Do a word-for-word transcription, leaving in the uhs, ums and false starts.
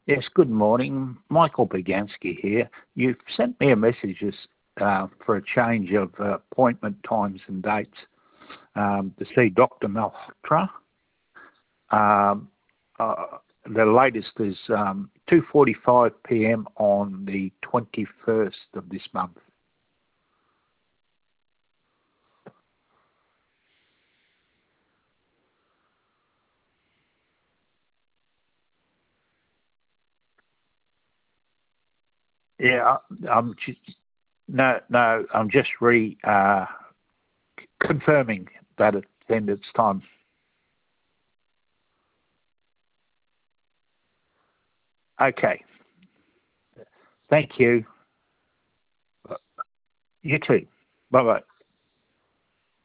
Yes, good morning. Michael Begansky here. You've sent me a message uh, for a change of uh, appointment times and dates um, to see Doctor Malhotra. Um, uh, the latest is um, two forty-five p m on the twenty-first of this month. Yeah, I'm just, no, no, I'm just re uh, confirming that attendance time. Okay. Thank you. You too. Bye bye.